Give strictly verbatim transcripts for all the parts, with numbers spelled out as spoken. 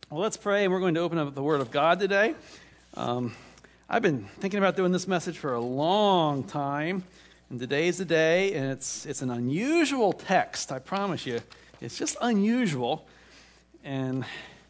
Well, let's pray, and we're going to open up the Word of God today. Um, I've been thinking about doing this message for a long time, and today's the day, and it's it's an unusual text, I promise you. It's just unusual, and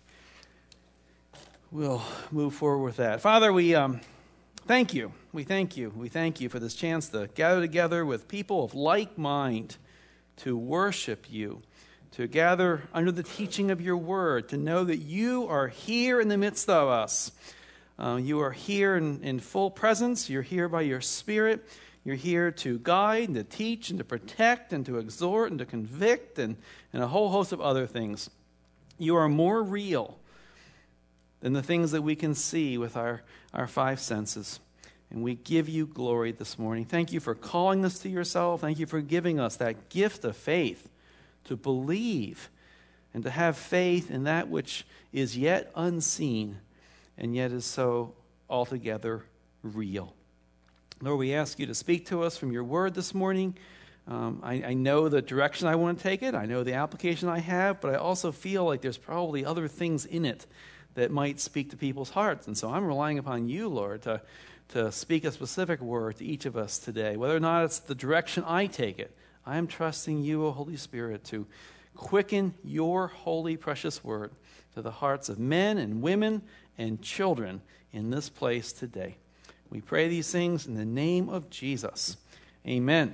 we'll move forward with that. Father, we um, thank you. We thank you. We thank you for this chance to gather together with people of like mind to worship you, to gather under the teaching of your word, to know that you are here in the midst of us. Uh, you are here in, in full presence. You're here by your Spirit. You're here to guide and to teach and to protect and to exhort and to convict and, and a whole host of other things. You are more real than the things that we can see with our, our five senses. And we give you glory this morning. Thank you for calling us to yourself. Thank you for giving us that gift of faith, to believe and to have faith in that which is yet unseen and yet is so altogether real. Lord, we ask you to speak to us from your word this morning. Um, I, I know the direction I want to take it. I know the application I have, but I also feel like there's probably other things in it that might speak to people's hearts. And so I'm relying upon you, Lord, to, to speak a specific word to each of us today. Whether or not it's the direction I take it, I am trusting you, O Holy Spirit, to quicken your holy, precious word to the hearts of men and women and children in this place today. We pray these things in the name of Jesus. Amen.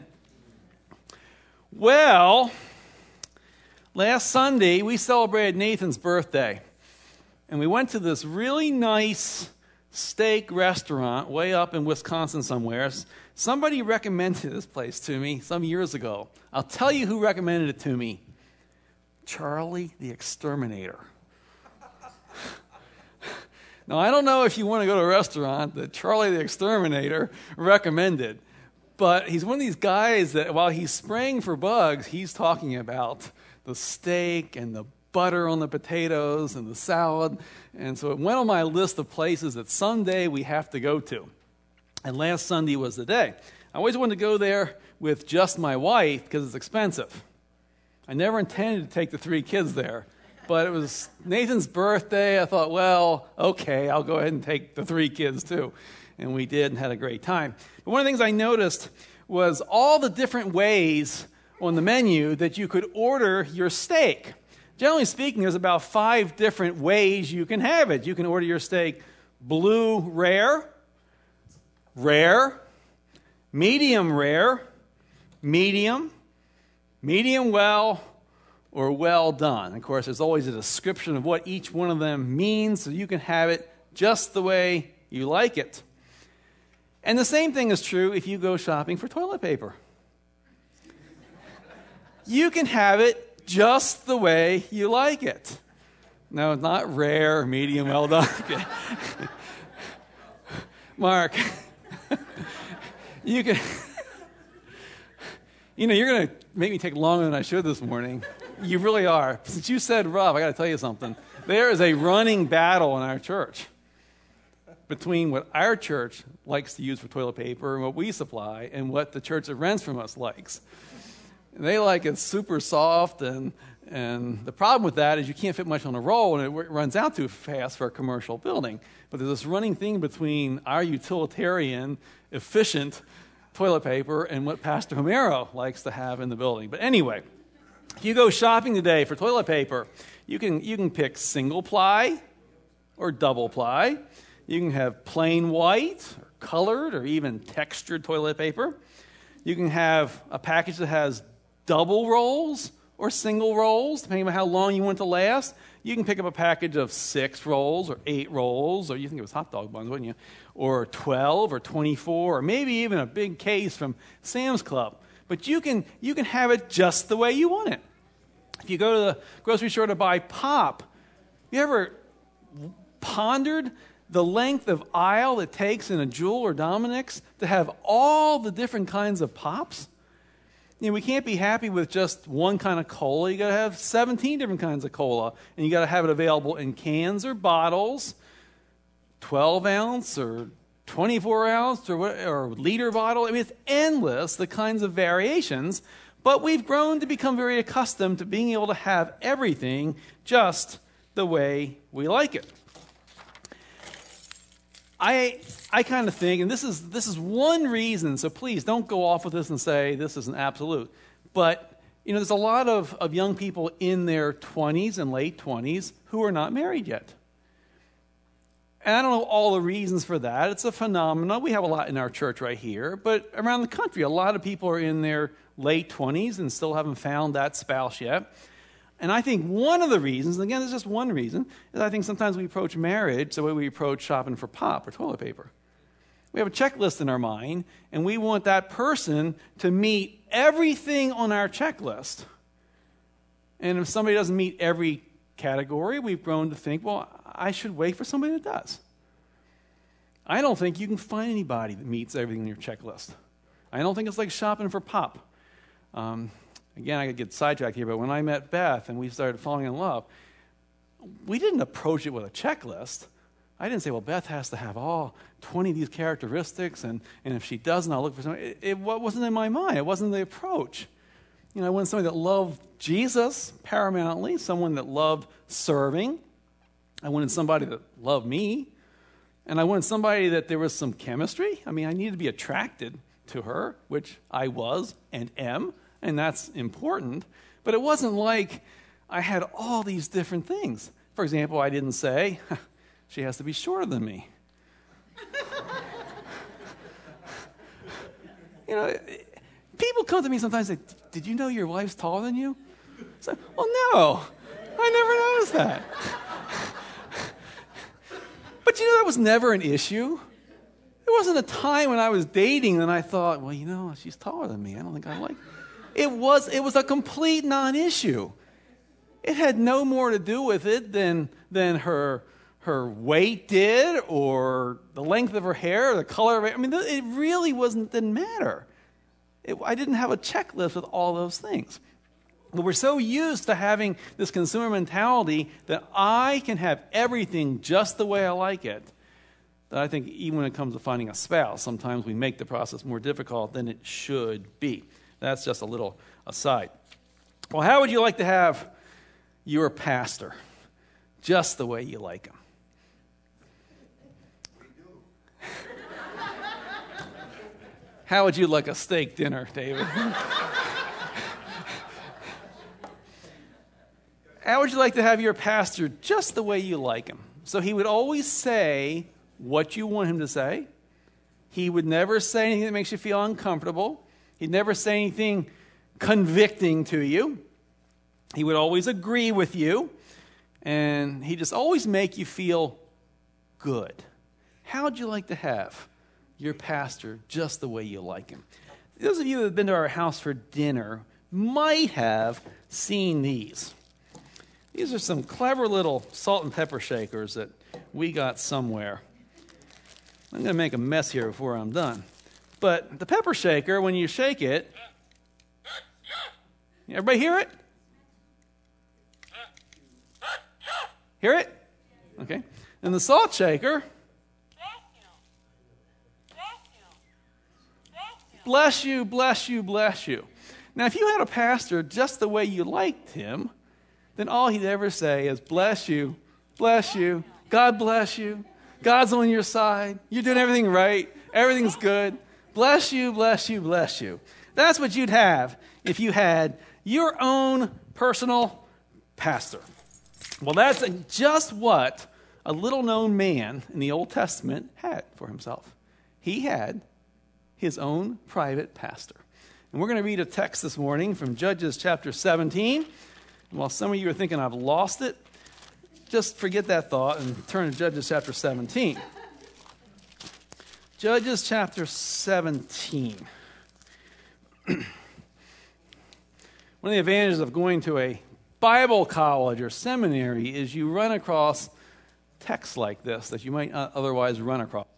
Well, last Sunday we celebrated Nathan's birthday, and we went to this really nice steak restaurant way up in Wisconsin somewhere. Somebody recommended this place to me some years ago. I'll tell you who recommended it to me. Charlie the Exterminator. Now, I don't know if you want to go to a restaurant that Charlie the Exterminator recommended, but he's one of these guys that while he's spraying for bugs, he's talking about the steak and the butter on the potatoes and the salad. And so it went on my list of places that someday we have to go to. And last Sunday was the day. I always wanted to go there with just my wife because it's expensive. I never intended to take the three kids there. But it was Nathan's birthday. I thought, well, okay, I'll go ahead and take the three kids too. And we did and had a great time. But one of the things I noticed was all the different ways on the menu that you could order your steak. Generally speaking, there's about five different ways you can have it. You can order your steak blue rare, rare, medium rare, medium, medium well, or well done. Of course, there's always a description of what each one of them means, so you can have it just the way you like it. And the same thing is true if you go shopping for toilet paper. You can have it just the way you like it. No, it's not rare, medium, well done. Mark, you can, you know, you're going to make me take longer than I should this morning. You really are. Since you said rough, I got to tell you something. There is a running battle in our church between what our church likes to use for toilet paper and what we supply and what the church that rents from us likes. And they like it super soft, and and the problem with that is you can't fit much on a roll, and it runs out too fast for a commercial building. But there's this running thing between our utilitarian, efficient toilet paper and what Pastor Homero likes to have in the building. But anyway, if you go shopping today for toilet paper, you can you can pick single ply or double ply. You can have plain white or colored or even textured toilet paper. You can have a package that has double rolls or single rolls, depending on how long you want it to last. You can pick up a package of six rolls or eight rolls, or you think it was hot dog buns, wouldn't you? Or twelve or twenty-four, or maybe even a big case from Sam's Club. But you can you can have it just the way you want it. If you go to the grocery store to buy pop, you ever pondered the length of aisle it takes in a Jewel or Dominick's to have all the different kinds of pops? You know, we can't be happy with just one kind of cola. You got to have seventeen different kinds of cola, and you got to have it available in cans or bottles, twelve ounce or twenty-four ounce or, what, or liter bottle. I mean, it's endless, the kinds of variations, but we've grown to become very accustomed to being able to have everything just the way we like it. I I kind of think, and this is this is one reason, so please don't go off with this and say this is an absolute. But, you know, there's a lot of, of young people in their twenties and late twenties who are not married yet. And I don't know all the reasons for that. It's a phenomenon. We have a lot in our church right here. But around the country, a lot of people are in their late twenties and still haven't found that spouse yet. And I think one of the reasons, and again, it's just one reason, is I think sometimes we approach marriage the way we approach shopping for pop or toilet paper. We have a checklist in our mind, and we want that person to meet everything on our checklist. And if somebody doesn't meet every category, we've grown to think, well, I should wait for somebody that does. I don't think you can find anybody that meets everything on your checklist. I don't think it's like shopping for pop. Um, again, I could get sidetracked here, but when I met Beth and we started falling in love, we didn't approach it with a checklist. I didn't say, well, Beth has to have all twenty of these characteristics, and, and if she doesn't, I'll look for somebody. It, it wasn't in my mind. It wasn't the approach. You know, I wanted somebody that loved Jesus paramountly, someone that loved serving. I wanted somebody that loved me. And I wanted somebody that there was some chemistry. I mean, I needed to be attracted to her, which I was and am, and that's important. But it wasn't like I had all these different things. For example, I didn't say, she has to be shorter than me. You know, people come to me sometimes and say, did you know your wife's taller than you? So, well, no, I never noticed that. But you know, that was never an issue. There wasn't a time when I was dating and I thought, well, you know, she's taller than me. I don't think I like it. It was, it was a complete non-issue. It had no more to do with it than, than her, her weight did, or the length of her hair, or the color of it. I mean, it really wasn't, didn't matter. It, I didn't have a checklist with all those things. But we're so used to having this consumer mentality that I can have everything just the way I like it, that I think even when it comes to finding a spouse, sometimes we make the process more difficult than it should be. That's just a little aside. Well, how would you like to have your pastor? Just the way you like him. How would you like a steak dinner, David? How would you like to have your pastor just the way you like him? So he would always say what you want him to say. He would never say anything that makes you feel uncomfortable. He'd never say anything convicting to you. He would always agree with you. And he'd just always make you feel good. How would you like to have your pastor just the way you like him? Those of you that have been to our house for dinner might have seen these. These are some clever little salt and pepper shakers that we got somewhere. I'm going to make a mess here before I'm done. But the pepper shaker, when you shake it, everybody hear it? Hear it? Okay. And the salt shaker, bless you, bless you, bless you. Now, if you had a pastor just the way you liked him, then all he'd ever say is, bless you, bless you, God bless you, God's on your side, you're doing everything right, everything's good, bless you, bless you, bless you. That's what you'd have if you had your own personal pastor. Well, that's just what a little-known man in the Old Testament had for himself. He had his own private pastor. And we're going to read a text this morning from Judges chapter seventeen. And while some of you are thinking I've lost it, just forget that thought and turn to Judges chapter seventeen. Judges chapter seventeen. One of the advantages of going to a Bible college or seminary is you run across texts like this that you might not otherwise run across.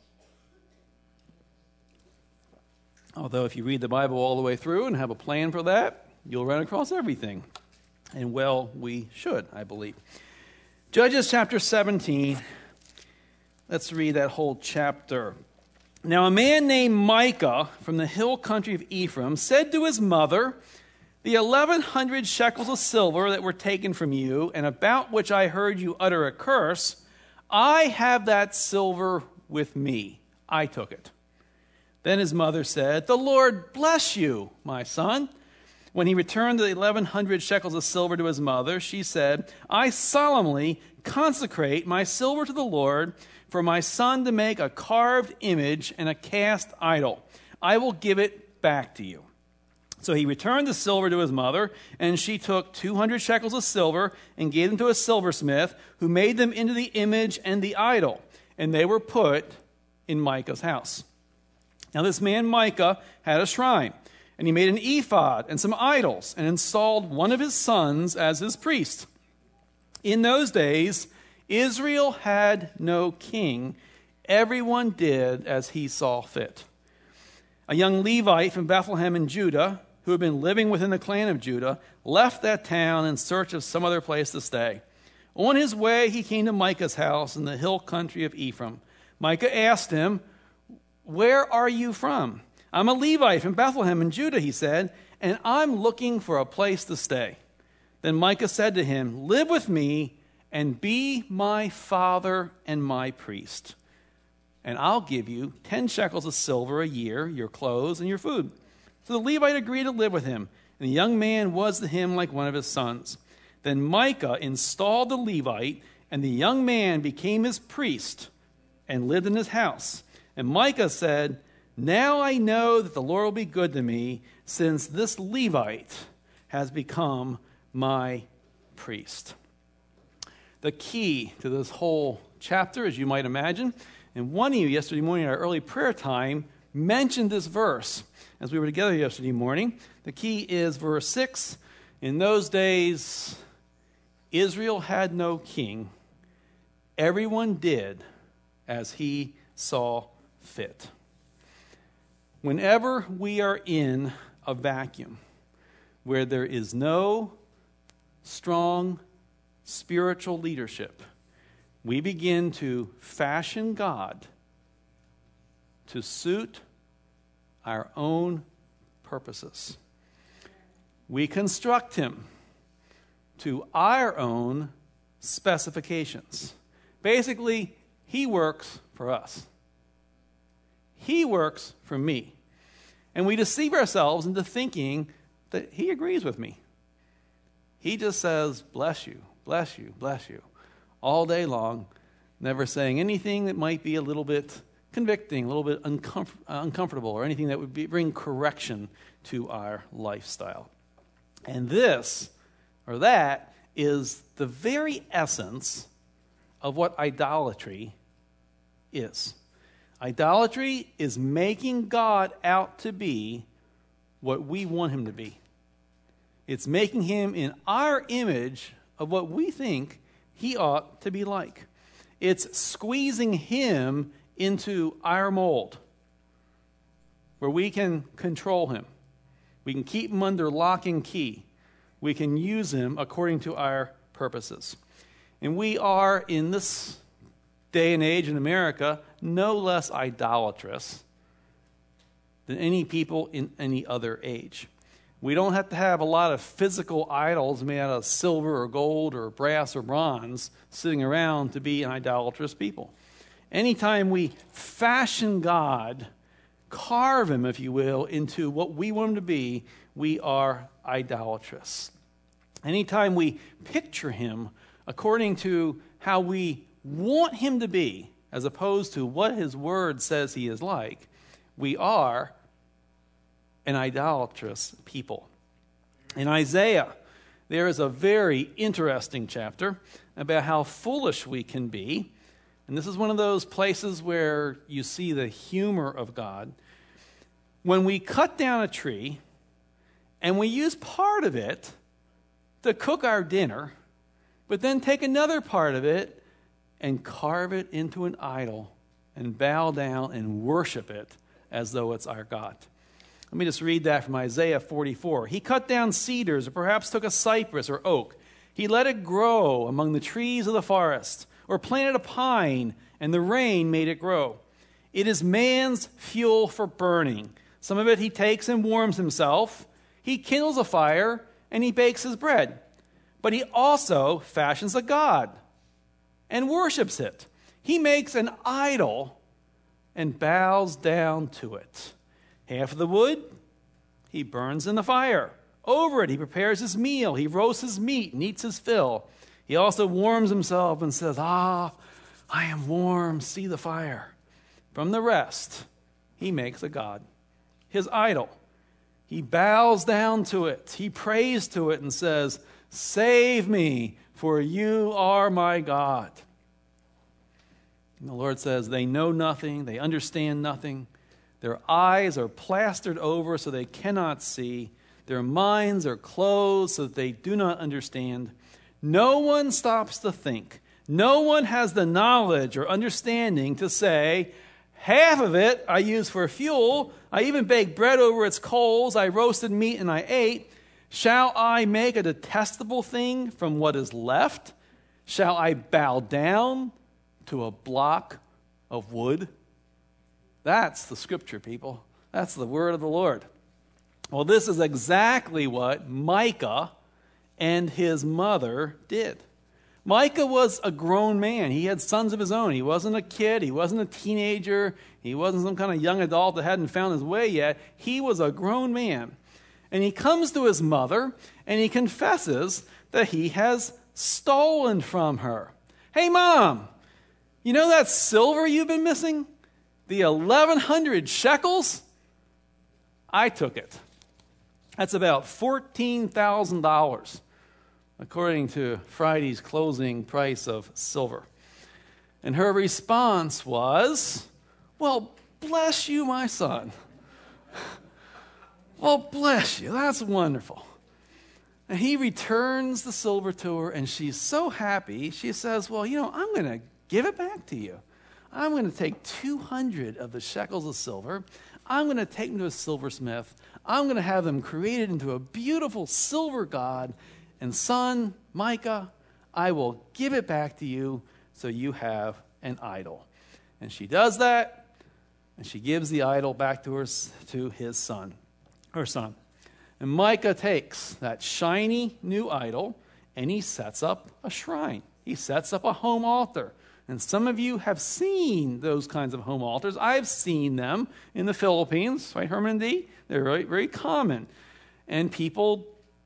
Although if you read the Bible all the way through and have a plan for that, you'll run across everything. And well, we should, I believe. Judges chapter seventeen. Let's read that whole chapter. Now a man named Micah from the hill country of Ephraim said to his mother, The eleven hundred shekels of silver that were taken from you, and about which I heard you utter a curse, I have that silver with me. I took it. Then his mother said, the Lord bless you, my son. When he returned the eleven hundred shekels of silver to his mother, she said, I solemnly consecrate my silver to the Lord for my son to make a carved image and a cast idol. I will give it back to you. So he returned the silver to his mother, and she took two hundred shekels of silver and gave them to a silversmith, who made them into the image and the idol, and they were put in Micah's house. Now this man Micah had a shrine, and he made an ephod and some idols, and installed one of his sons as his priest. In those days, Israel had no king. Everyone did as he saw fit. A young Levite from Bethlehem in Judah, who had been living within the clan of Judah, left that town in search of some other place to stay. On his way, he came to Micah's house in the hill country of Ephraim. Micah asked him, where are you from? I'm a Levite from Bethlehem in Judah, he said, and I'm looking for a place to stay. Then Micah said to him, live with me and be my father and my priest. And I'll give you ten shekels of silver a year, your clothes, and your food. So the Levite agreed to live with him, and the young man was to him like one of his sons. Then Micah installed the Levite, and the young man became his priest and lived in his house. And Micah said, now I know that the Lord will be good to me, since this Levite has become my priest. The key to this whole chapter, as you might imagine, and one of you yesterday morning at our early prayer time mentioned this verse as we were together yesterday morning. The key is verse six. In those days, Israel had no king. Everyone did as he saw fit. Whenever we are in a vacuum where there is no strong spiritual leadership, we begin to fashion God to suit our own purposes. We construct him to our own specifications. Basically, he works for us. He works for me. And we deceive ourselves into thinking that he agrees with me. He just says, bless you, bless you, bless you, all day long, never saying anything that might be a little bit convicting, a little bit uncomfort- uncomfortable, or anything that would be, bring correction to our lifestyle. And this, or that, is the very essence of what idolatry is. Idolatry is making God out to be what we want him to be. It's making him in our image of what we think he ought to be like. It's squeezing him into our mold where we can control him. We can keep him under lock and key. We can use him according to our purposes. And we are, in this day and age in America, no less idolatrous than any people in any other age. We don't have to have a lot of physical idols made out of silver or gold or brass or bronze sitting around to be an idolatrous people. Anytime we fashion God, carve him, if you will, into what we want him to be, we are idolatrous. Anytime we picture him according to how we want him to be, as opposed to what his word says he is like, we are an idolatrous people. In Isaiah, there is a very interesting chapter about how foolish we can be. And this is one of those places where you see the humor of God. When we cut down a tree and we use part of it to cook our dinner, but then take another part of it and carve it into an idol and bow down and worship it as though it's our God. Let me just read that from Isaiah forty-four. He cut down cedars, or perhaps took a cypress or oak. He let it grow among the trees of the forest, or planted a pine, and the rain made it grow. It is man's fuel for burning. Some of it he takes and warms himself, He kindles a fire and he bakes his bread. But he also fashions a god and worships it. He makes an idol and bows down to it. Half of the wood he burns in the fire. Over it he prepares his meal. He roasts his meat and eats his fill. He also warms himself and says, "Ah, I am warm, see the fire." From the rest he makes a god, his idol. He bows down to it. He prays to it and says, "Save me, for you are my God." And the Lord says, they know nothing, they understand nothing. Their eyes are plastered over so they cannot see. Their minds are closed so that they do not understand. No one stops to think. No one has the knowledge or understanding to say, half of it I use for fuel. I even baked bread over its coals. I roasted meat and I ate. Shall I make a detestable thing from what is left? Shall I bow down to a block of wood? That's the scripture, people. That's the word of the Lord. Well, this is exactly what Micah and his mother did. Micah was a grown man. He had sons of his own. He wasn't a kid. He wasn't a teenager. He wasn't some kind of young adult that hadn't found his way yet. He was a grown man. And he comes to his mother and he confesses that he has stolen from her. "Hey, Mom, you know that silver you've been missing? The eleven hundred shekels? I took it. That's about fourteen thousand dollars, according to Friday's closing price of silver." And her response was, "Well, bless you, my son. Well, bless you. That's wonderful." And he returns the silver to her, and she's so happy. She says, "Well, you know, I'm going to give it back to you. I'm going to take two hundred of the shekels of silver. I'm going to take them to a silversmith. I'm going to have them created into a beautiful silver god. And son, Micah, I will give it back to you so you have an idol." And she does that, and she gives the idol back to her, to his son, her son. And Micah takes that shiny new idol, and he sets up a shrine. He sets up a home altar. And some of you have seen those kinds of home altars. I've seen them in the Philippines, right, Herman and Dee? They're very, very common. And people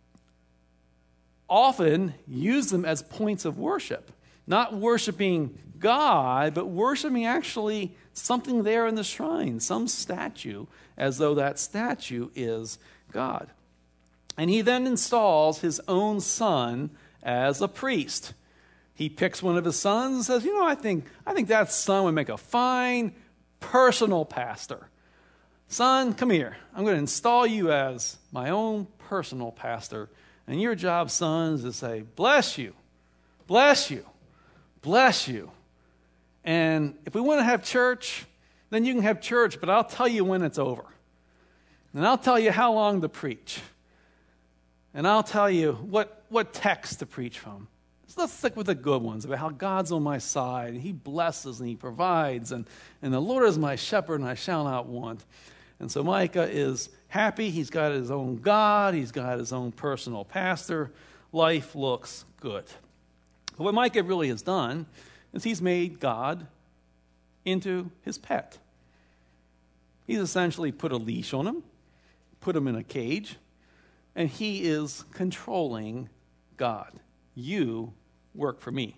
often use them as points of worship. Not worshiping God, but worshiping actually something there in the shrine, some statue, as though that statue is God. And he then installs his own son as a priest. He picks one of his sons and says, "You know, I think, I think that son would make a fine personal pastor. Son, come here. I'm going to install you as my own personal pastor. And your job, son, is to say, bless you, bless you, bless you. And if we want to have church, then you can have church, but I'll tell you when it's over. And I'll tell you how long to preach. And I'll tell you what, what text to preach from. So let's stick with the good ones, about how God's on my side, and he blesses and he provides, and, and the Lord is my shepherd, and I shall not want." And so Micah is happy. He's got his own God. He's got his own personal pastor. Life looks good. But what Micah really has done is he's made God into his pet. He's essentially put a leash on him, put him in a cage, and he is controlling God. You work for me.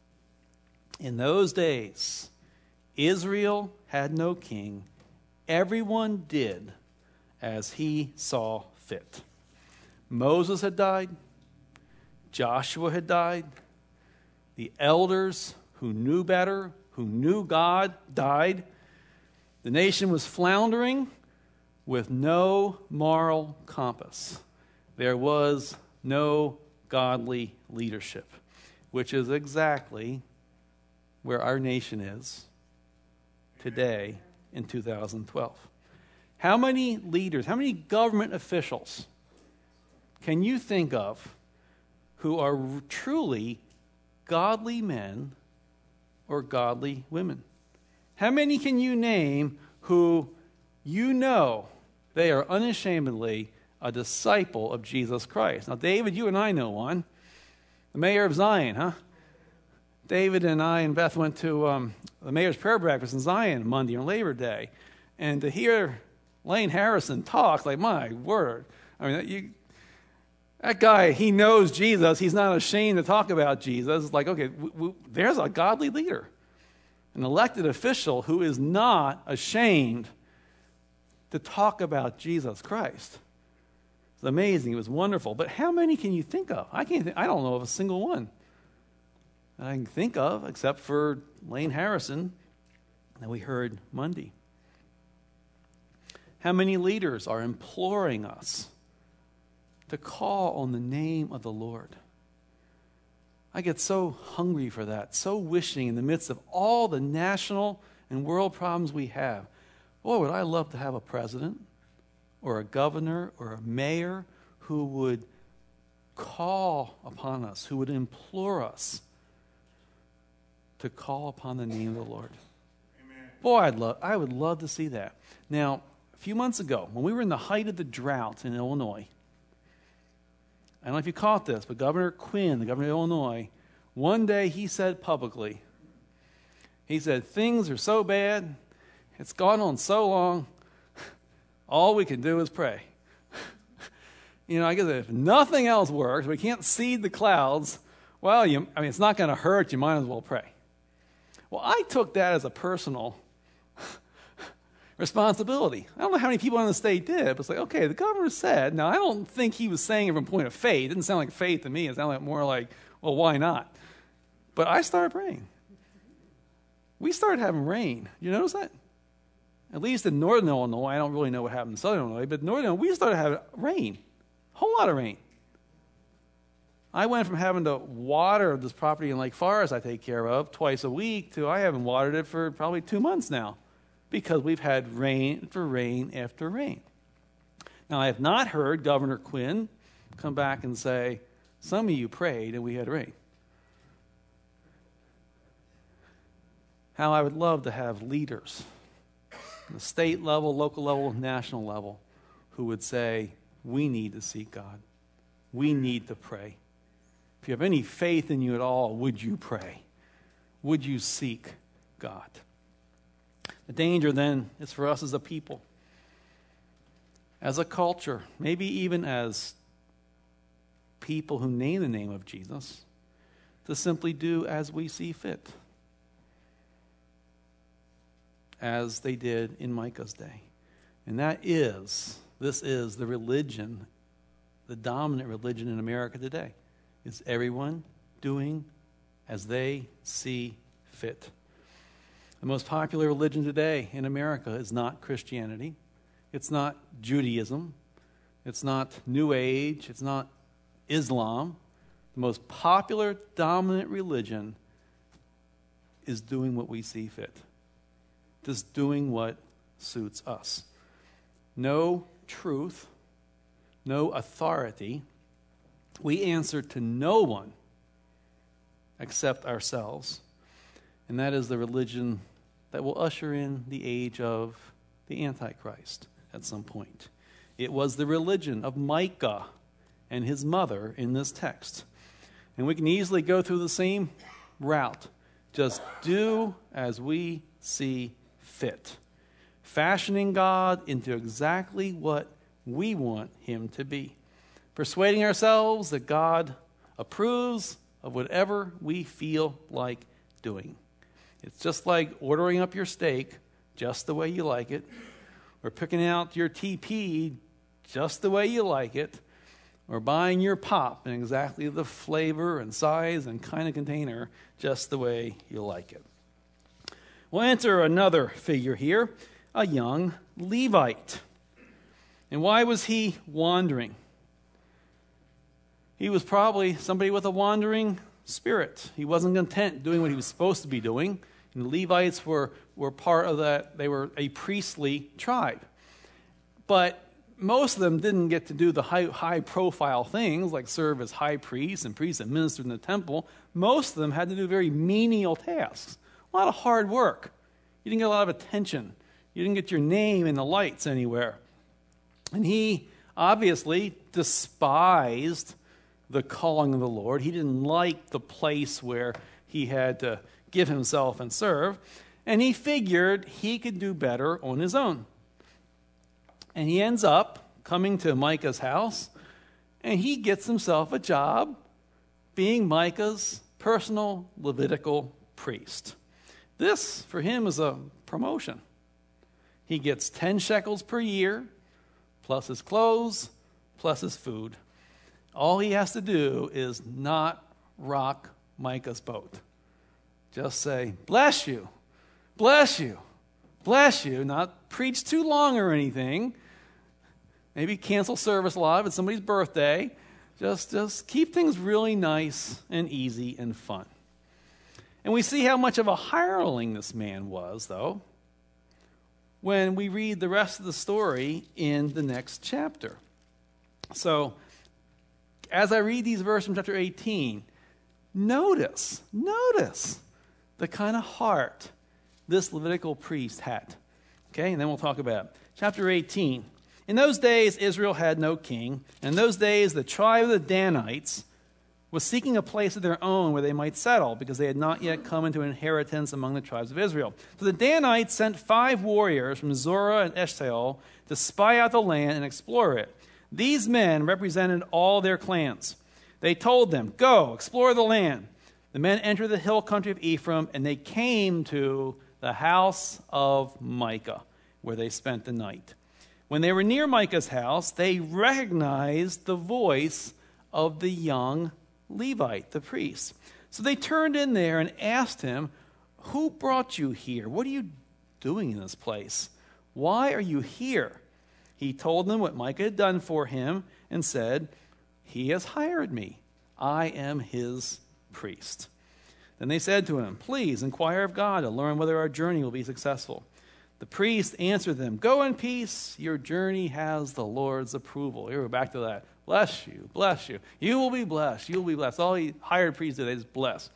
In those days, Israel had no king. Everyone did as he saw fit. Moses had died. Joshua had died. The elders who knew better, who knew God, died. The nation was floundering with no moral compass. There was no godly leadership, which is exactly where our nation is today in two thousand twelve. How many leaders, how many government officials can you think of who are truly godly men or godly women? How many can you name who you know they are unashamedly a disciple of Jesus Christ. Now, David, you and I know one. The mayor of Zion, huh? David and I and Beth went to um, the mayor's prayer breakfast in Zion Monday on Labor Day. And to hear Lane Harrison talk, like, my word. I mean, you, that guy, he knows Jesus. He's not ashamed to talk about Jesus. It's like, okay, w- w- there's a godly leader, an elected official who is not ashamed to talk about Jesus Christ. It's amazing. It was wonderful. But how many can you think of? I can't. Think, I don't know of a single one that I can think of, except for Lane Harrison that we heard Monday. How many leaders are imploring us to call on the name of the Lord? I get so hungry for that, so wishing in the midst of all the national and world problems we have. Boy, would I love to have a president or a governor or a mayor who would call upon us, who would implore us to call upon the name of the Lord. Amen. Boy, I'd love, I would love to see that. Now, a few months ago, when we were in the height of the drought in Illinois, I don't know if you caught this, but Governor Quinn, the governor of Illinois, one day he said publicly, he said, things are so bad, it's gone on so long, all we can do is pray. You know, I guess if nothing else works, we can't seed the clouds, well, you, I mean, it's not going to hurt, you might as well pray. Well, I took that as a personal responsibility. I don't know how many people in the state did, but it's like, okay, the governor said, now I don't think he was saying it from a point of faith. It didn't sound like faith to me. It sounded like more like, well, why not? But I started praying. We started having rain. You notice that? At least in northern Illinois, I don't really know what happened in southern Illinois, but northern Illinois, we started having rain. A whole lot of rain. I went from having to water this property in Lake Forest I take care of twice a week to I haven't watered it for probably two months now because we've had rain after rain after rain. Now, I have not heard Governor Quinn come back and say, some of you prayed and we had rain. How I would love to have leaders, the state level, local level, national level, who would say, we need to seek God. We need to pray. If you have any faith in you at all, would you pray? Would you seek God? The danger then is for us as a people, as a culture, maybe even as people who name the name of Jesus, to simply do as we see fit, as they did in Micah's day. And that is, this is the religion, the dominant religion in America today. Is everyone doing as they see fit. The most popular religion today in America is not Christianity. It's not Judaism. It's not New Age. It's not Islam. The most popular, dominant religion is doing what we see fit. Just doing what suits us. No truth, no authority. We answer to no one except ourselves. And that is the religion that will usher in the age of the Antichrist at some point. It was the religion of Micah and his mother in this text. And we can easily go through the same route. Just do as we see fit. Fashioning God into exactly what we want him to be. Persuading ourselves that God approves of whatever we feel like doing. It's just like ordering up your steak just the way you like it, or picking out your T P just the way you like it, or buying your pop in exactly the flavor and size and kind of container just the way you like it. We'll enter another figure here, a young Levite. And why was he wandering? He was probably somebody with a wandering spirit. He wasn't content doing what he was supposed to be doing. And the Levites were, were part of that. They were a priestly tribe. But most of them didn't get to do the high, high profile things like serve as high priests and priests that ministered in the temple. Most of them had to do very menial tasks. A lot of hard work. You didn't get a lot of attention. You didn't get your name in the lights anywhere. And he obviously despised the calling of the Lord. He didn't like the place where he had to give himself and serve. And he figured he could do better on his own. And he ends up coming to Micah's house, and he gets himself a job being Micah's personal Levitical priest. This, for him, is a promotion. He gets ten shekels per year, plus his clothes, plus his food. All he has to do is not rock Micah's boat. Just say, bless you, bless you, bless you. Not preach too long or anything. Maybe cancel service live at somebody's birthday. Just, just keep things really nice and easy and fun. And we see how much of a hireling this man was, though, when we read the rest of the story in the next chapter. So, as I read these verses from chapter eighteen, notice, notice the kind of heart this Levitical priest had. Okay, and then we'll talk about it. Chapter eighteen. In those days, Israel had no king. And in those days, the tribe of the Danites was seeking a place of their own where they might settle, because they had not yet come into inheritance among the tribes of Israel. So the Danites sent five warriors from Zorah and Eshtaol to spy out the land and explore it. These men represented all their clans. They told them, go, explore the land. The men entered the hill country of Ephraim, and they came to the house of Micah, where they spent the night. When they were near Micah's house, they recognized the voice of the young Levite, the priest. So they turned in there and asked him, who brought you here? What are you doing in this place? Why are you here? He told them what Micah had done for him and said, he has hired me. I am his priest. Then they said to him, please inquire of God to learn whether our journey will be successful. The priest answered them, go in peace. Your journey has the Lord's approval. Here we're back to that. Bless you, bless you. You will be blessed. You will be blessed. All he hired priests did, they just bless.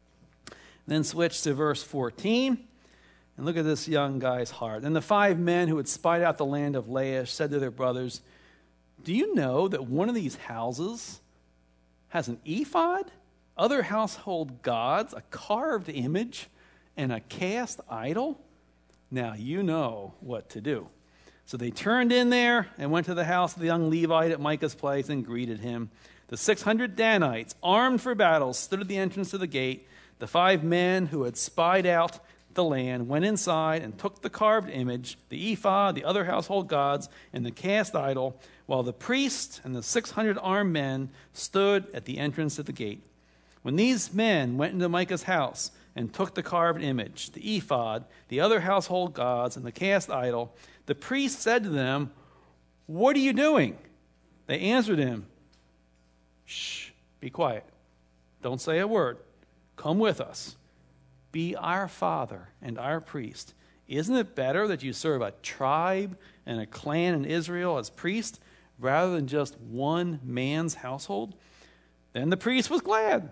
Then switch to verse fourteen. And look at this young guy's heart. And the five men who had spied out the land of Laish said to their brothers, do you know that one of these houses has an ephod, other household gods, a carved image, and a cast idol? Now you know what to do. So they turned in there and went to the house of the young Levite at Micah's place and greeted him. The six hundred Danites, armed for battle, stood at the entrance to the gate. The five men who had spied out the land went inside and took the carved image, the ephod, the other household gods, and the cast idol, while the priest and the six hundred armed men stood at the entrance to the gate. When these men went into Micah's house and took the carved image, the ephod, the other household gods, and the cast idol, the priest said to them, what are you doing? They answered him, shh, be quiet. Don't say a word. Come with us. Be our father and our priest. Isn't it better that you serve a tribe and a clan in Israel as priest rather than just one man's household? Then the priest was glad.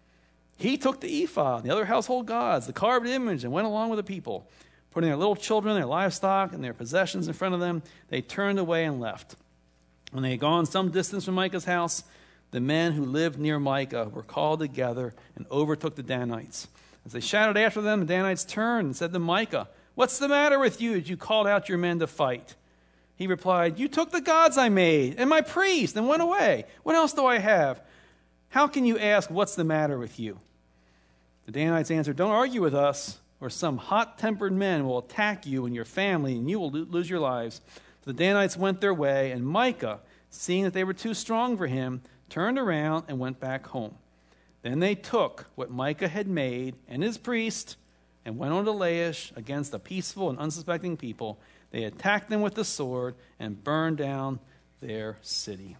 He took the ephod, the other household gods, the carved image, and went along with the people. Putting their little children, their livestock, and their possessions in front of them, they turned away and left. When they had gone some distance from Micah's house, the men who lived near Micah were called together and overtook the Danites. As they shouted after them, the Danites turned and said to Micah, what's the matter with you that you called out your men to fight? He replied, you took the gods I made and my priest and went away. What else do I have? How can you ask what's the matter with you? The Danites answered, don't argue with us, or some hot-tempered men will attack you and your family, and you will lo- lose your lives. So the Danites went their way, and Micah, seeing that they were too strong for him, turned around and went back home. Then they took what Micah had made and his priest and went on to Laish against a peaceful and unsuspecting people. They attacked them with the sword and burned down their city.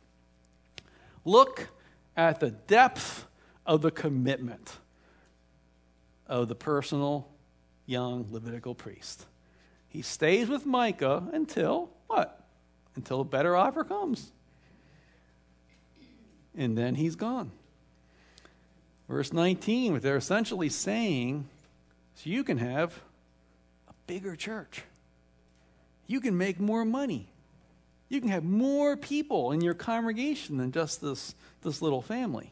Look at the depth of the commitment of the personal young Levitical priest. He stays with Micah until what? Until a better offer comes. And then he's gone. Verse nineteen, what they're essentially saying, so you can have a bigger church. You can make more money. You can have more people in your congregation than just this, this little family.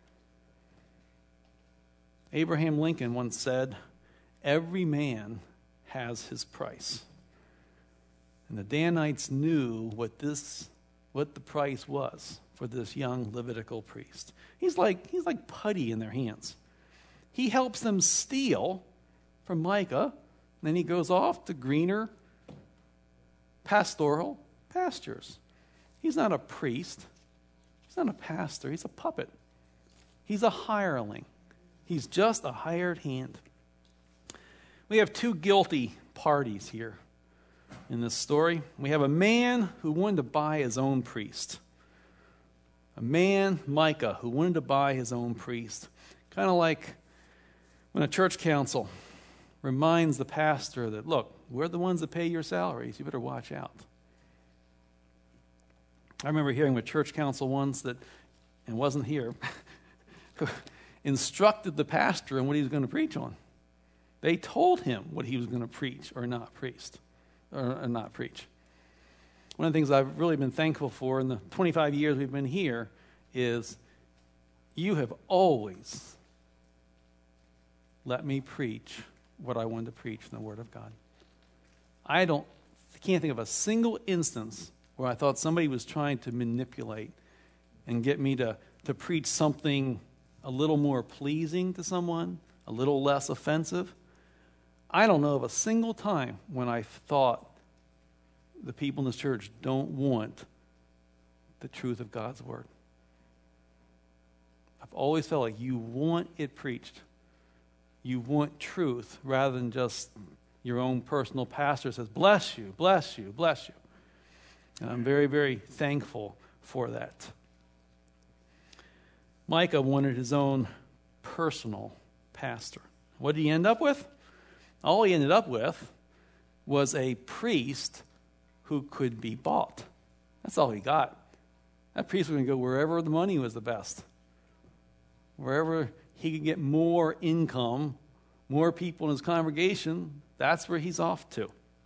Abraham Lincoln once said, every man has his price. And the Danites knew what this, what the price was for this young Levitical priest. He's like, he's like putty in their hands. He helps them steal from Micah, and then he goes off to greener pastoral pastures. He's not a priest. He's not a pastor. He's a puppet. He's a hireling. He's just a hired hand. We have two guilty parties here in this story. We have a man who wanted to buy his own priest. A man, Micah, who wanted to buy his own priest. Kind of like when a church council reminds the pastor that, look, we're the ones that pay your salaries. You better watch out. I remember hearing a church council once that, and wasn't here, instructed the pastor on what he was going to preach on. They told him what he was going to preach or not preach, or, or not preach. One of the things I've really been thankful for in the twenty-five years we've been here is you have always let me preach what I wanted to preach from the Word of God. I don't, can't think of a single instance where I thought somebody was trying to manipulate and get me to, to preach something a little more pleasing to someone, a little less offensive. I don't know of a single time when I thought the people in this church don't want the truth of God's Word. I've always felt like you want it preached. You want truth rather than just your own personal pastor says, bless you, bless you, bless you. And I'm very, very thankful for that. Micah wanted his own personal pastor. What did he end up with? All he ended up with was a priest who could be bought. That's all he got. That priest was going to go wherever the money was the best. Wherever he could get more income, more people in his congregation, that's where he's off to.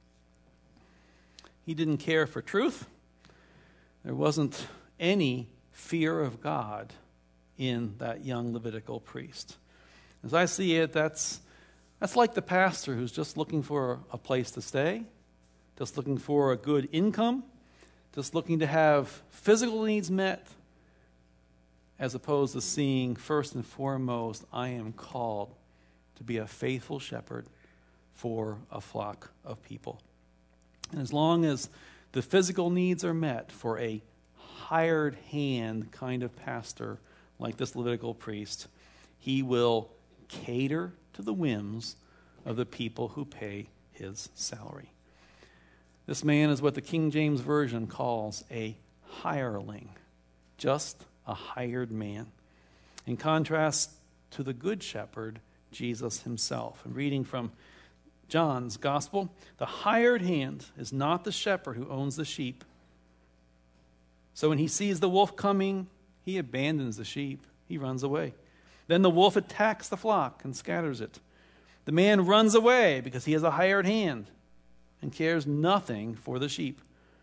He didn't care for truth. There wasn't any fear of God in that young Levitical priest. As I see it, that's that's like the pastor who's just looking for a place to stay, just looking for a good income, just looking to have physical needs met, as opposed to seeing first and foremost, I am called to be a faithful shepherd for a flock of people. And as long as the physical needs are met for a hired hand kind of pastor like this Levitical priest, he will cater to the whims of the people who pay his salary. This man is what the King James Version calls a hireling, just a hired man. In contrast to the good shepherd, Jesus himself. And reading from John's Gospel, the hired hand is not the shepherd who owns the sheep. So when he sees the wolf coming, he abandons the sheep. He runs away. Then the wolf attacks the flock and scatters it. The man runs away because he has a hired hand and cares nothing for the sheep.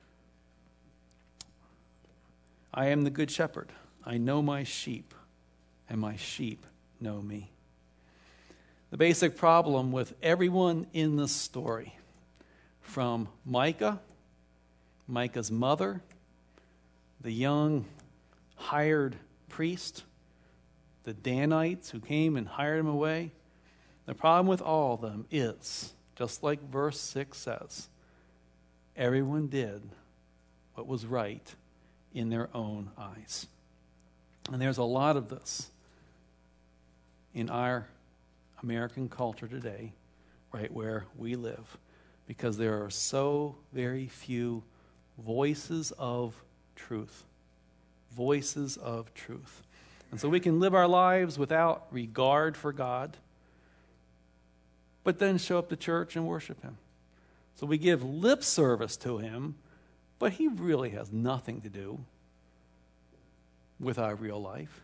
I am the good shepherd. I know my sheep, and my sheep know me. The basic problem with everyone in this story, from Micah, Micah's mother, the young hired priest, the Danites who came and hired him away, the problem with all of them is, just like verse six says, everyone did what was right in their own eyes. And there's a lot of this in our American culture today, right where we live, because there are so very few voices of truth. Voices of truth. And so we can live our lives without regard for God, but then show up to church and worship Him. So we give lip service to Him, but He really has nothing to do with our real life.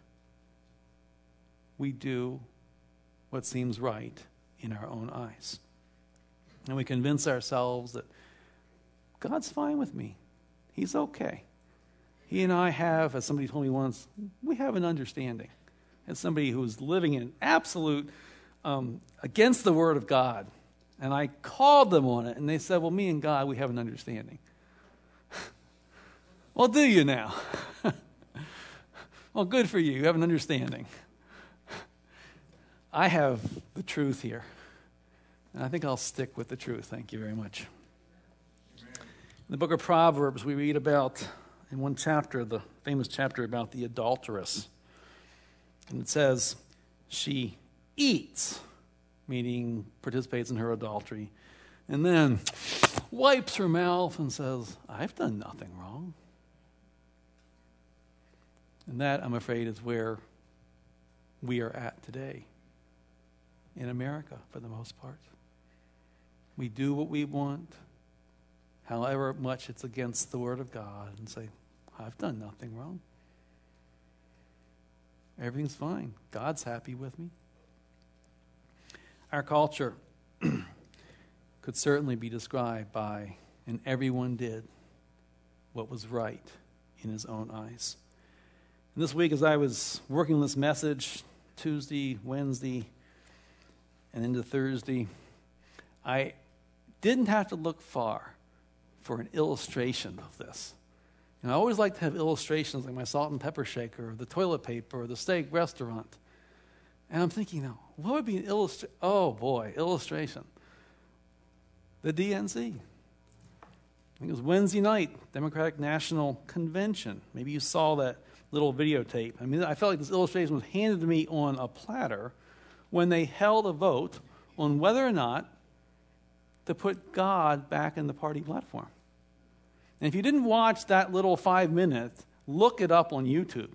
We do what seems right in our own eyes. And we convince ourselves that God's fine with me. He's okay. He and I have, as somebody told me once, we have an understanding. As somebody who's living in absolute um, against the Word of God. And I called them on it, and they said, well, me and God, we have an understanding. Well, do you now? Well, good for you. You have an understanding. I have the truth here. And I think I'll stick with the truth. Thank you very much. Amen. In the book of Proverbs, we read about, in one chapter, the famous chapter about the adulteress. And it says, she eats, meaning participates in her adultery, and then wipes her mouth and says, I've done nothing wrong. And that, I'm afraid, is where we are at today in America, for the most part. We do what we want, however much it's against the Word of God, and say, I've done nothing wrong. Everything's fine. God's happy with me. Our culture could certainly be described by, and everyone did what was right in his own eyes. And this week, as I was working on this message, Tuesday, Wednesday, and into Thursday, I didn't have to look far for an illustration of this. And I always like to have illustrations like my salt and pepper shaker, or the toilet paper, or the steak restaurant. And I'm thinking now, what would be an illustration? Oh boy, illustration. The D N C. I think it was Wednesday night, Democratic National Convention. Maybe you saw that little videotape. I mean, I felt like this illustration was handed to me on a platter when they held a vote on whether or not to put God back in the party platform. And if you didn't watch that little five minutes, look it up on YouTube.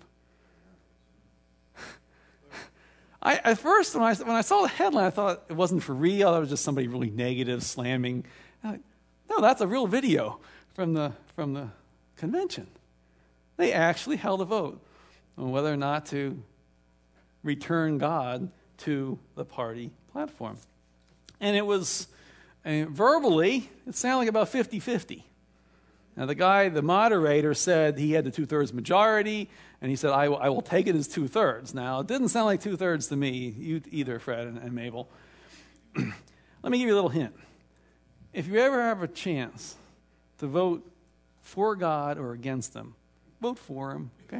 I, at first, when I, when I saw the headline, I thought it wasn't for real. That was just somebody really negative slamming. Like, no, that's a real video from the from the convention. They actually held a vote on whether or not to return God to the party platform. And it was, uh, verbally, it sounded like about fifty-fifty. Now, the guy, the moderator, said he had the two-thirds majority, and he said, I will, I will take it as two-thirds. Now, it didn't sound like two-thirds to me, you, either, Fred and, and Mabel. Let me give you a little hint. If you ever have a chance to vote for God or against him, vote for him, okay?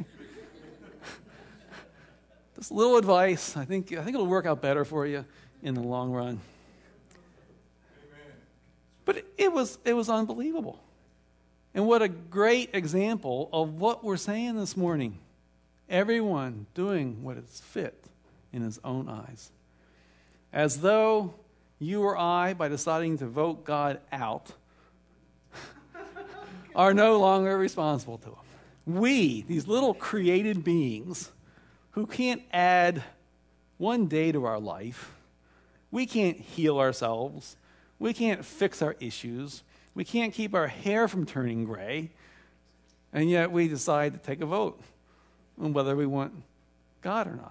Just a little advice. I think, I think it'll work out better for you in the long run. Amen. But it, it was it was unbelievable. And what a great example of what we're saying this morning. Everyone doing what is fit in his own eyes. As though you or I, by deciding to vote God out, are no longer responsible to him. We, these little created beings who can't add one day to our life, we can't heal ourselves, we can't fix our issues, we can't keep our hair from turning gray, and yet we decide to take a vote on whether we want God or not.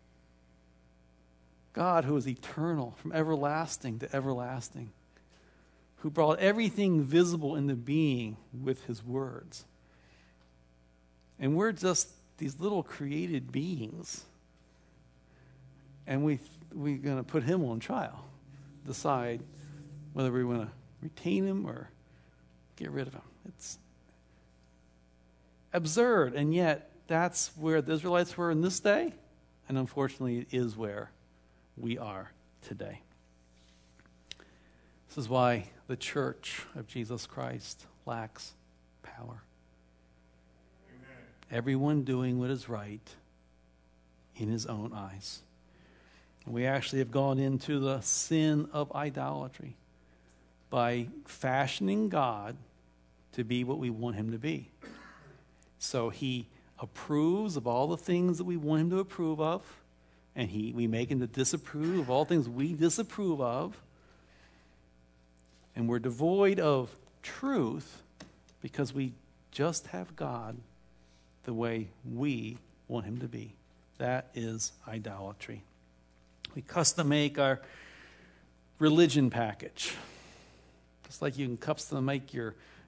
God, who is eternal, from everlasting to everlasting, who brought everything visible into being with his words. And we're just these little created beings, and we, we're going to put him on trial, decide whether we want to retain him or get rid of him. It's absurd, and yet that's where the Israelites were in this day, and unfortunately it is where we are today. This is why the church of Jesus Christ lacks power. Amen. Everyone doing what is right in his own eyes. We actually have gone into the sin of idolatry by fashioning God to be what we want him to be. So he approves of all the things that we want him to approve of, and he we make him to disapprove of all things we disapprove of. And we're devoid of truth because we just have God the way we want him to be. That is idolatry. We custom make our religion package. Just like you can custom make your,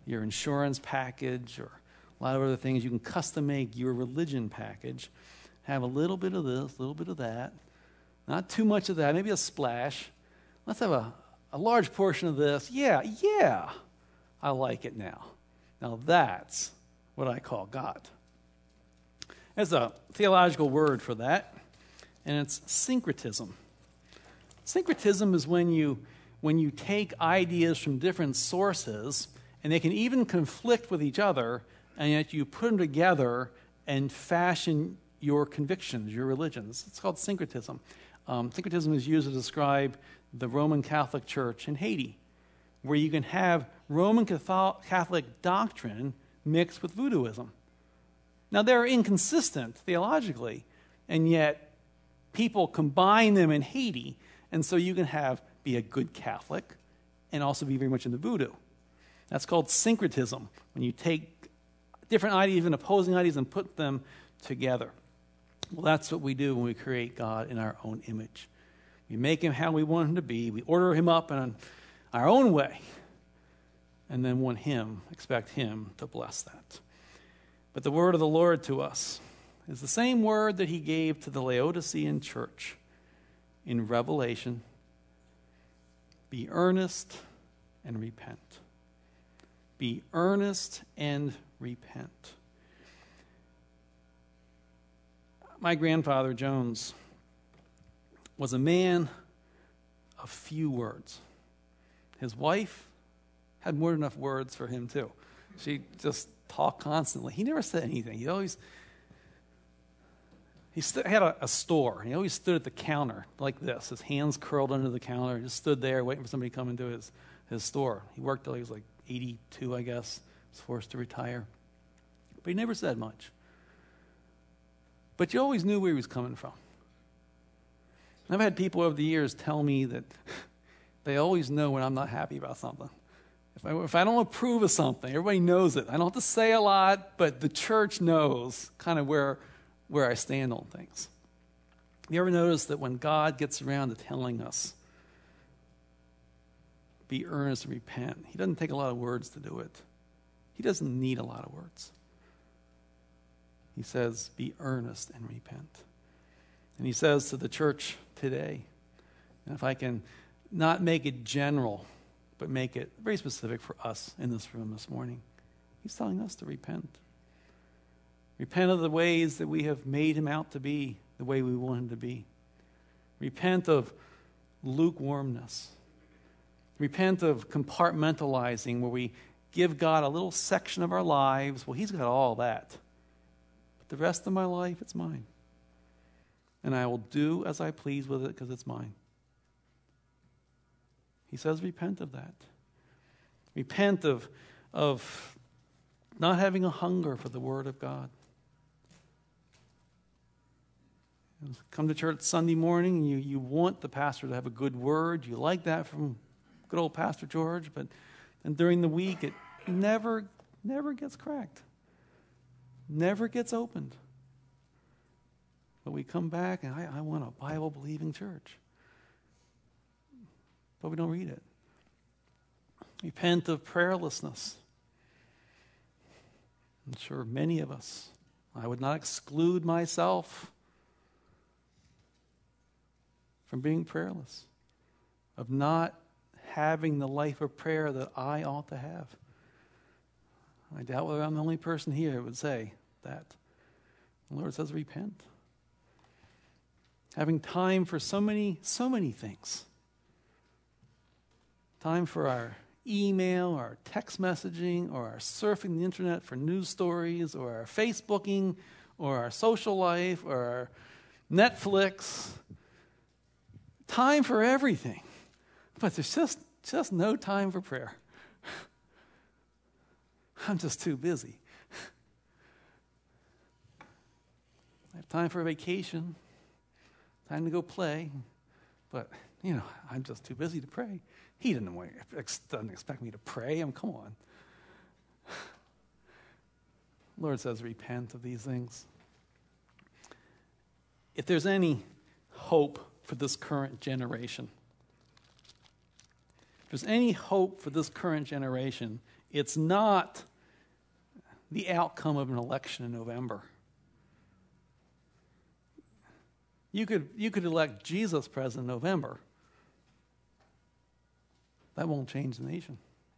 your insurance package or a lot of other things. You can custom make your religion package. Have a little bit of this, a little bit of that. Not too much of that, maybe a splash. Let's have a, a large portion of this. Yeah, yeah, I like it now. Now that's what I call God. There's a theological word for that, and it's syncretism. Syncretism is when you when you take ideas from different sources, and they can even conflict with each other, and yet you put them together and fashion your convictions, your religions. It's called syncretism. Um, syncretism is used to describe the Roman Catholic Church in Haiti, where you can have Roman Catholic doctrine mixed with voodooism. Now, they're inconsistent theologically, and yet people combine them in Haiti, and so you can have be a good Catholic and also be very much into voodoo. That's called syncretism, when you take different ideas, even opposing ideas, and put them together. Well, that's what we do when we create God in our own image. We make him how we want him to be. We order him up in our own way, and then want him, expect him to bless that. But the word of the Lord to us is the same word that he gave to the Laodicean church in Revelation. Be earnest and repent. Be earnest and repent. My grandfather, Jones, was a man of few words. His wife had more than enough words for him, too. She just talked constantly. He never said anything. He always... He st- had a, a store. He always stood at the counter like this, his hands curled under the counter. He just stood there waiting for somebody to come into his, his store. He worked till he was like eighty-two, I guess. Was forced to retire. But he never said much. But you always knew where he was coming from. I've had people over the years tell me that they always know when I'm not happy about something. If I, if I don't approve of something, everybody knows it. I don't have to say a lot, but the church knows kind of where... where I stand on things. You ever notice that when God gets around to telling us, be earnest and repent, he doesn't take a lot of words to do it. He doesn't need a lot of words. He says, be earnest and repent. And he says to the church today, and if I can not make it general, but make it very specific for us in this room this morning, he's telling us to repent. Repent of the ways that we have made him out to be the way we want him to be. Repent of lukewarmness. Repent of compartmentalizing, where we give God a little section of our lives. Well, he's got all that. But the rest of my life, it's mine. And I will do as I please with it because it's mine. He says repent of that. Repent of, of not having a hunger for the Word of God. Come to church Sunday morning, and you, you want the pastor to have a good word. You like that from good old Pastor George, but then during the week, it never, never gets cracked. Never gets opened. But we come back, and I, I want a Bible-believing church. But we don't read it. Repent of prayerlessness. I'm sure many of us, I would not exclude myself from being prayerless, of not having the life of prayer that I ought to have. I doubt whether I'm the only person here who would say that. The Lord says repent. Having time for so many, so many things. Time for our email, or our text messaging, or our surfing the internet for news stories, or our Facebooking, or our social life, or our Netflix. Time for everything. But there's just, just no time for prayer. I'm just too busy. I have time for a vacation, time to go play, but, you know, I'm just too busy to pray. He didn't, want, doesn't expect me to pray. I mean, come on. The Lord says, repent of these things. If there's any hope for this current generation, if there's any hope for this current generation, it's not the outcome of an election in November. You could, you could elect Jesus president in November. That won't change the nation.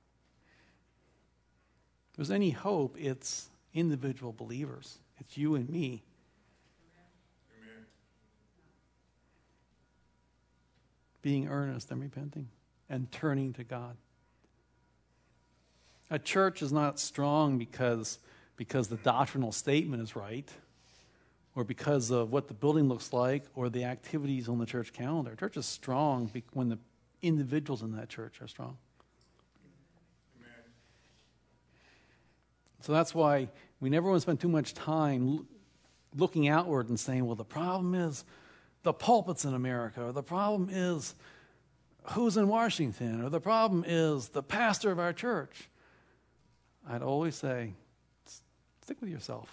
If there's any hope, it's individual believers. It's you and me. Amen. Being earnest and repenting and turning to God. A church is not strong because, because the doctrinal statement is right, or because of what the building looks like, or the activities on the church calendar. A church is strong when the individuals in that church are strong. Amen. So that's why we never want to spend too much time l- looking outward and saying, well, the problem is the pulpits in America, or the problem is who's in Washington, or the problem is the pastor of our church. I'd always say, stick with yourself.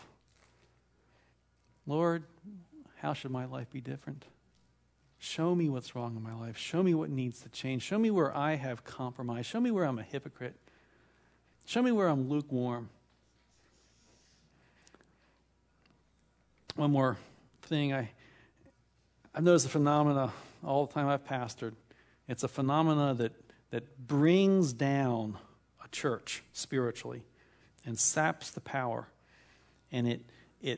Lord, how should my life be different? Show me what's wrong in my life. Show me what needs to change. Show me where I have compromised. Show me where I'm a hypocrite. Show me where I'm lukewarm. One more thing. I, I've noticed a phenomena all the time I've pastored. It's a phenomena that, that brings down a church spiritually and saps the power. And it it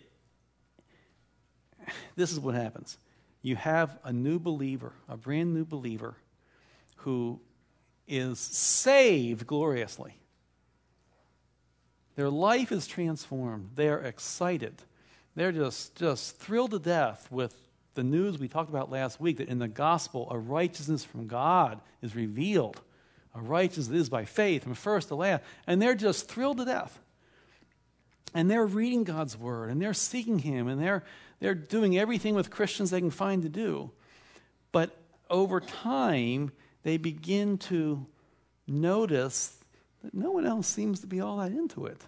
this is what happens. You have a new believer, a brand new believer, who is saved gloriously. Their life is transformed. They're excited. They're just, just thrilled to death with the news we talked about last week, that in the gospel, a righteousness from God is revealed. A righteousness that is by faith from first to last. And they're just thrilled to death. And they're reading God's word, and they're seeking him, and they're they're doing everything with Christians they can find to do. But over time, they begin to notice that no one else seems to be all that into it.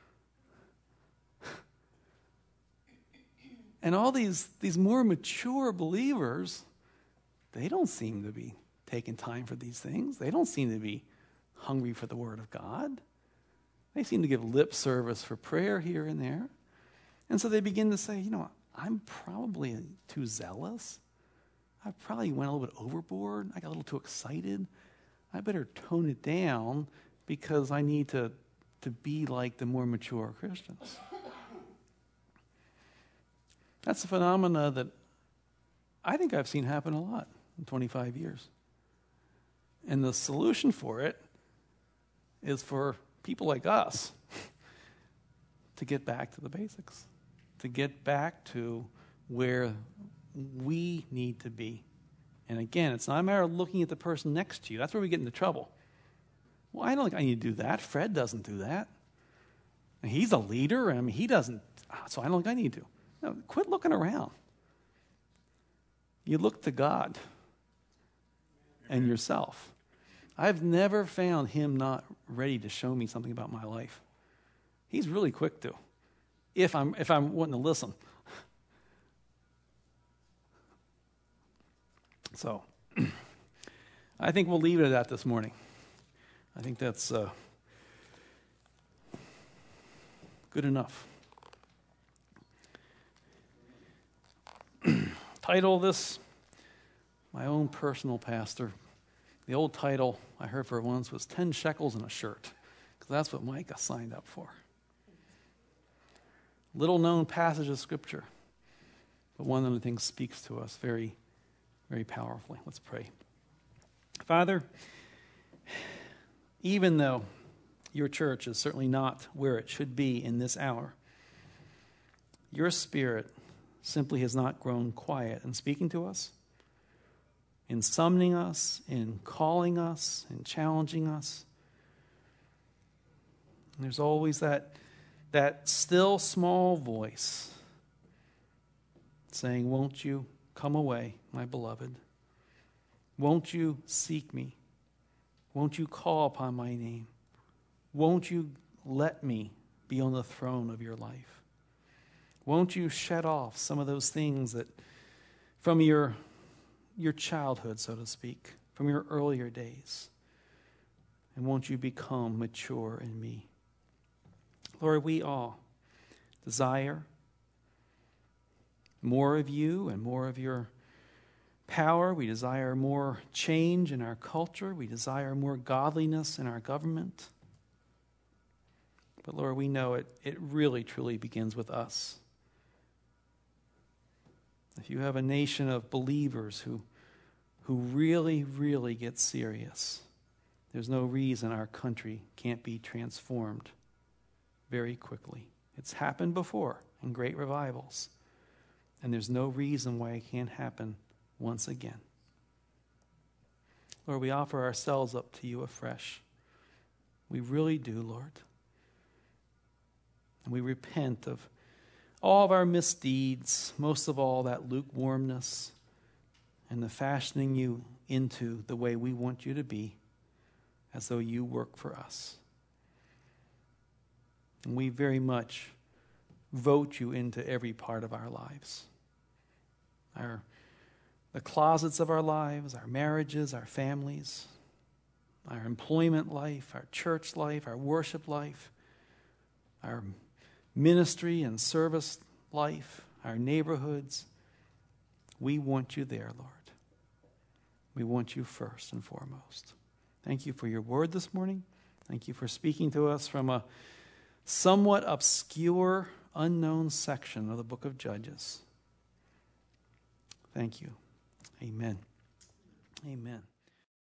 And all these, these more mature believers, they don't seem to be taking time for these things. They don't seem to be hungry for the word of God. They seem to give lip service for prayer here and there. And so they begin to say, you know, I'm probably too zealous. I probably went a little bit overboard. I got a little too excited. I better tone it down because I need to, to be like the more mature Christians. That's a phenomena that I think I've seen happen a lot in twenty-five years. And the solution for it is for people like us to get back to the basics, to get back to where we need to be. And again, it's not a matter of looking at the person next to you. That's where we get into trouble. Well, I don't think I need to do that. Fred doesn't do that. He's a leader. I mean, he doesn't, so I don't think I need to. No, quit looking around. You look to God and yourself. I've never found him not ready to show me something about my life. He's really quick to, if I'm if I'm wanting to listen. So, I think we'll leave it at that this morning. I think that's uh, good enough. Title of this, my own personal pastor. The old title I heard for once was ten shekels and a shirt, because that's what Micah signed up for. Little known passage of Scripture, but one that I think speaks to us very, very powerfully. Let's pray. Father, even though your church is certainly not where it should be in this hour, your Spirit simply has not grown quiet in speaking to us, in summoning us, in calling us, in challenging us. And there's always that, that still small voice saying, won't you come away, my beloved? Won't you seek me? Won't you call upon my name? Won't you let me be on the throne of your life? Won't you shed off some of those things that from your, your childhood, so to speak, from your earlier days? And won't you become mature in me? Lord, we all desire more of you and more of your power. We desire more change in our culture. We desire more godliness in our government. But Lord, we know it, it really, truly begins with us. If you have a nation of believers who, who really, really get serious, there's no reason our country can't be transformed very quickly. It's happened before in great revivals, and there's no reason why it can't happen once again. Lord, we offer ourselves up to you afresh. We really do, Lord. And we repent of all of our misdeeds, most of all that lukewarmness and the fashioning you into the way we want you to be, as though you work for us. And we very much vote you into every part of our lives. Our, the closets of our lives, our marriages, our families, our employment life, our church life, our worship life, our ministry and service life, our neighborhoods. We want you there, Lord. We want you first and foremost. Thank you for your word this morning. Thank you for speaking to us from a somewhat obscure, unknown section of the book of Judges. Thank you. Amen. Amen.